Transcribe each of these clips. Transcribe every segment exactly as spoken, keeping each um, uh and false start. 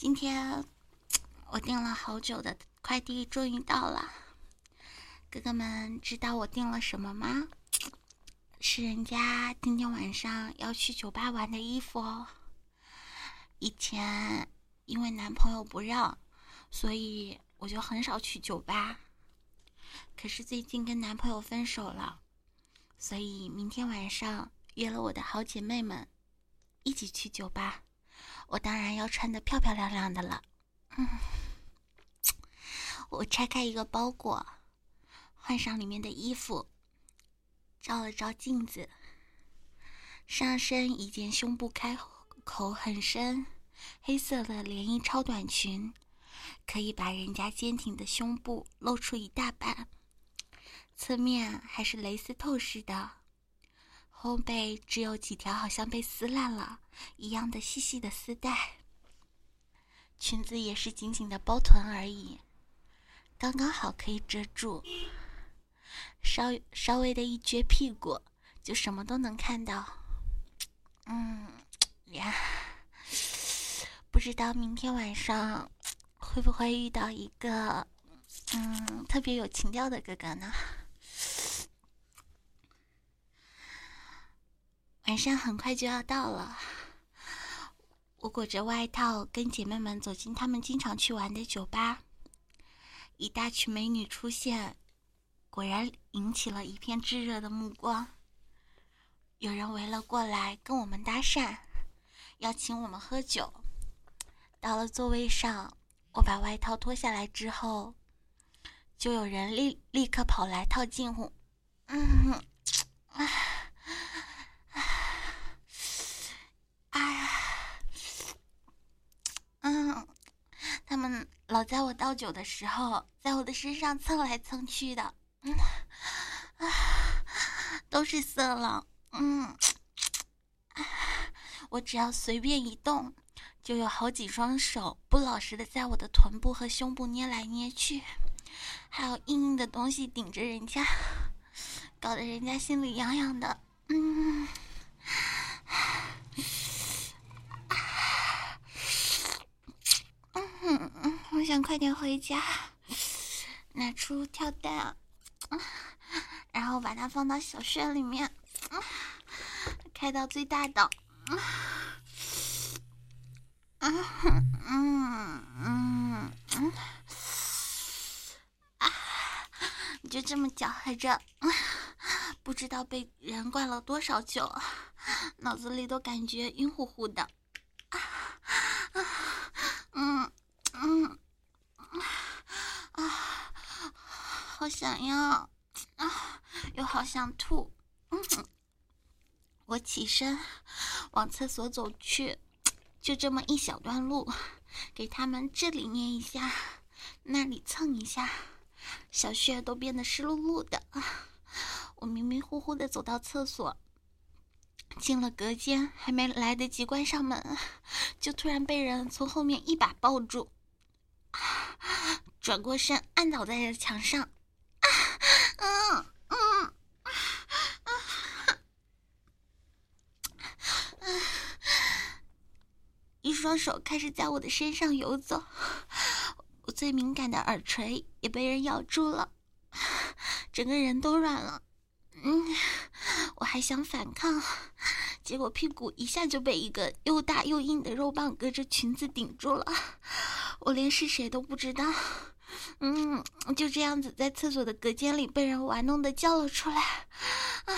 今天我订了好久的快递终于到了，哥哥们知道我订了什么吗？是人家今天晚上要去酒吧玩的衣服哦。以前因为男朋友不让，所以我就很少去酒吧。可是最近跟男朋友分手了，所以明天晚上约了我的好姐妹们一起去酒吧。我当然要穿得漂漂亮亮的了。嗯，我拆开一个包裹，换上里面的衣服，照了照镜子，上身一件胸部开口很深，黑色的连衣超短裙，可以把人家坚挺的胸部露出一大半，侧面还是蕾丝透视的，后背只有几条好像被撕烂了一样的细细的丝带，裙子也是紧紧的包臀而已，刚刚好可以遮住，稍稍微的一撅屁股就什么都能看到。嗯呀，不知道明天晚上会不会遇到一个嗯特别有情调的哥哥呢？晚上很快就要到了，我裹着外套跟姐妹们走进她们经常去玩的酒吧，一大群美女出现，果然引起了一片炙热的目光。有人围了过来跟我们搭讪，要请我们喝酒。到了座位上，我把外套脱下来之后，就有人立立刻跑来套近乎。嗯，啊啊，嗯，他们老在我倒酒的时候，在我的身上蹭来蹭去的，嗯，啊，都是色狼。嗯，我只要随便一动，就有好几双手不老实的在我的臀部和胸部捏来捏去，还有硬硬的东西顶着人家，搞得人家心里痒痒的。嗯，嗯，我想快点回家，拿出跳蛋，然后把它放到小穴里面，开到最大档。嗯嗯嗯嗯，啊，就这么搅和着，不知道被人灌了多少酒，脑子里都感觉晕乎乎的。啊啊，嗯嗯啊，好想要啊，又好想吐。嗯，我起身往厕所走去，就这么一小段路，给他们这里捏一下，那里蹭一下，小穴都变得湿漉漉的。我迷迷糊糊的走到厕所，进了隔间，还没来得及关上门，就突然被人从后面一把抱住，转过身按倒在了墙上。啊，嗯嗯嗯，一双手开始在我的身上游走，我最敏感的耳垂也被人咬住了，整个人都软了。嗯，我还想反抗，结果屁股一下就被一个又大又硬的肉棒隔着裙子顶住了，我连是谁都不知道。嗯，就这样子在厕所的隔间里被人玩弄的叫了出来。啊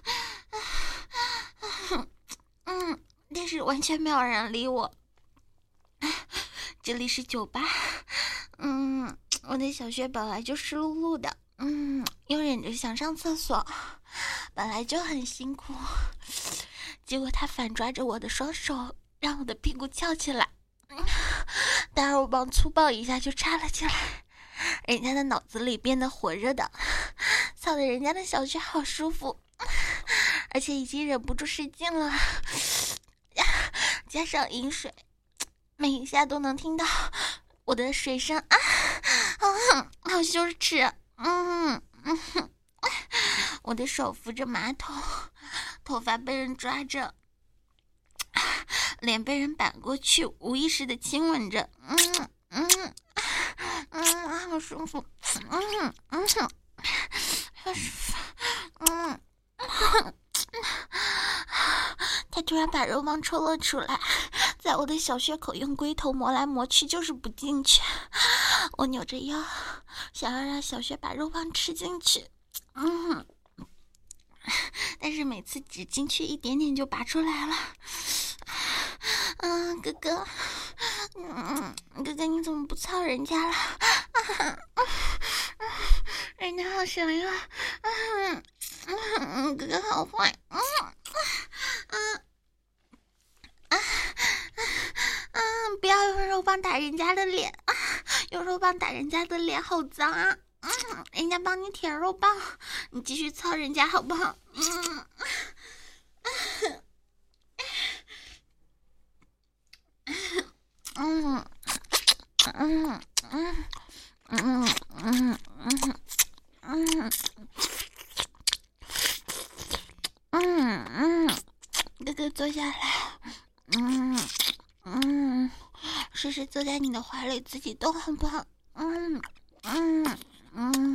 啊嗯，但是完全没有人理我。这里是酒吧，嗯，我的小穴本来就湿漉漉的，嗯，又忍着想上厕所，本来就很辛苦，结果他反抓着我的双手，让我的屁股翘起来，大肉棒粗暴一下就插了进来，人家的脑子里变得火热的，操的人家的小穴好舒服，而且已经忍不住使劲了，加上饮水，每一下都能听到我的水声啊，啊，好羞耻。嗯嗯，我的手扶着马桶，头发被人抓着， 脸被人扳过去，无意识的亲吻着。嗯嗯嗯，好舒服。嗯嗯，好舒服。嗯。他突然把肉棒抽了出来，在我的小穴口用龟头磨来磨去，就是不进去。我扭着腰，想要让小穴把肉棒吃进去。嗯，但是每次只进去一点点就拔出来了。嗯，哥哥，嗯，哥哥你怎么不操人家了？啊、人家好想要。嗯嗯，哥哥好坏。嗯嗯啊嗯，不要用肉棒打人家的脸啊！用肉棒打人家的脸好脏啊！嗯，人家帮你舔肉棒，你继续操人家好不好？嗯。嗯嗯嗯嗯嗯嗯嗯嗯，哥哥坐下来，嗯嗯，试试坐在你的怀里自己动好不好？嗯嗯嗯，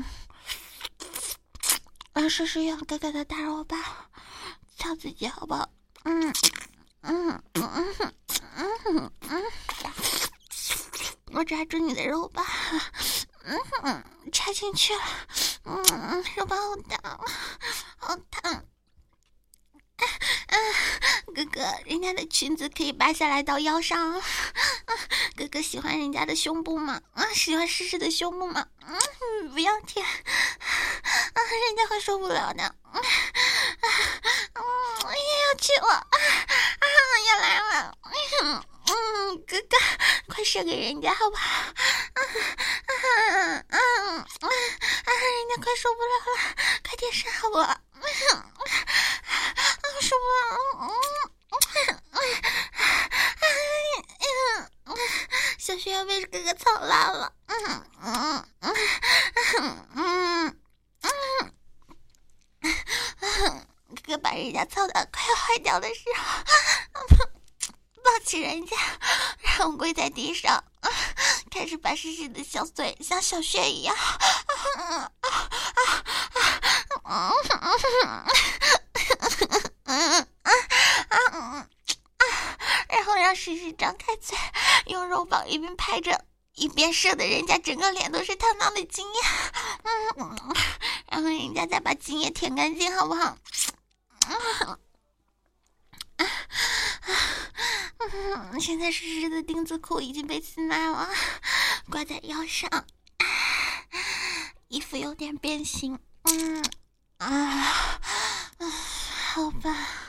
啊，试试用哥哥的大肉棒操自己好不好？嗯嗯嗯嗯嗯。我抓住你的肉棒，嗯嗯，插进去了，嗯，肉棒好大，好烫，啊啊！哥哥，人家的裙子可以扒下来到腰上，啊，哥哥喜欢人家的胸部吗？啊，喜欢试试的胸部吗？嗯，不要舔，啊，人家会受不了的，嗯，嗯，也要去了，啊啊，要来了，嗯。嗯，哥哥，快射给人家好不好？嗯嗯嗯嗯啊！人家快受不了了，快点射好不好？嗯啊，受不了了，嗯嗯嗯，小雪要被哥哥操烂了，嗯嗯嗯嗯嗯嗯，哥哥把人家操的快要坏掉的时候。抱起人家，然后跪在地上，开始把湿湿的小嘴像小穴一样，然后让湿湿张开嘴，用肉棒一边拍着，一边射的人家整个脸都是烫烫的精液，然后人家再把精液舔干净，好不好？嗯，现在湿湿的丁字裤已经被撕烂了，挂在腰上，啊，衣服有点变形，嗯啊，啊好吧。